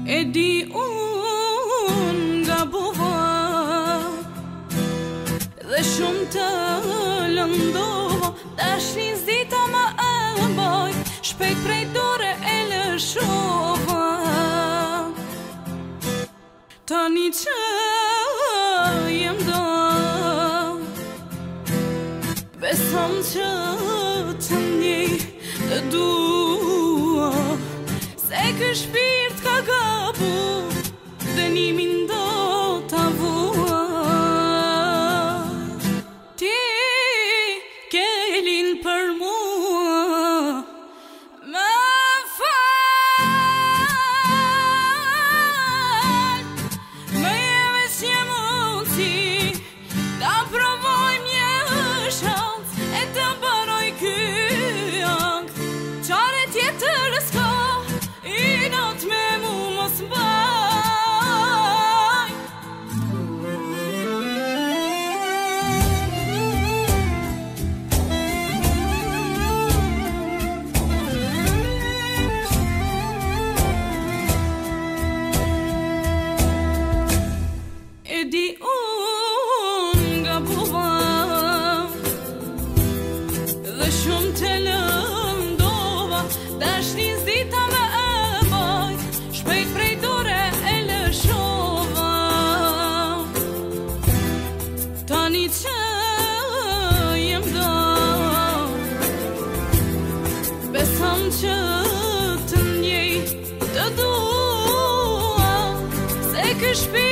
E di unë gabova dhe shumë të lëndova, dashin zita ma e boj, shpejt prej dore e lëshova. Tani që jem do, besom që të njej të dua, se ky shpirt ka gabu, dënimin do ta vua. Ti ke lin për mua, më fal, më jeve që mund si ta provoj një shans e të baroj ky akt, qare tjetër s'ka, i not me mu mos mbaj. E di unë gabova dhe shumë të lëndova, dashnin zita me e boj, shpejt prej dore e lëshova. Tani që jem do, besom që të njej të dua, se ky shpirt